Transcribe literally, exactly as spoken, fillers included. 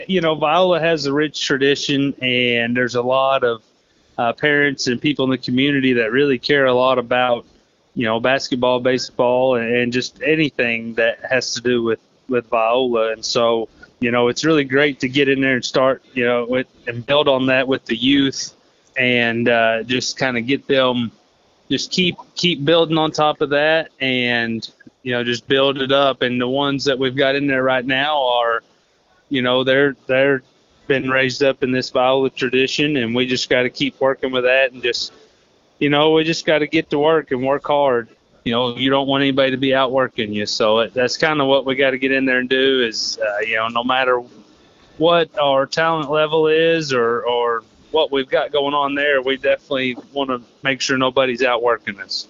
You know, Viola has a rich tradition, and there's a lot of uh, parents and people in the community that really care a lot about, you know, basketball, baseball, and just anything that has to do with with Viola. And so, you know, it's really great to get in there and start, you know, with and build on that with the youth, and uh, just kind of get them, just keep keep building on top of that, and you know, just build it up. And the ones that we've got in there right now are, you know, they're they're been raised up in this Viola tradition, and we just got to keep working with that, and just, you know, we just got to get to work and work hard. You know, you don't want anybody to be outworking you, so that's kind of what we got to get in there and do. Is uh, you know, no matter what our talent level is, or or what we've got going on there, we definitely want to make sure nobody's outworking us.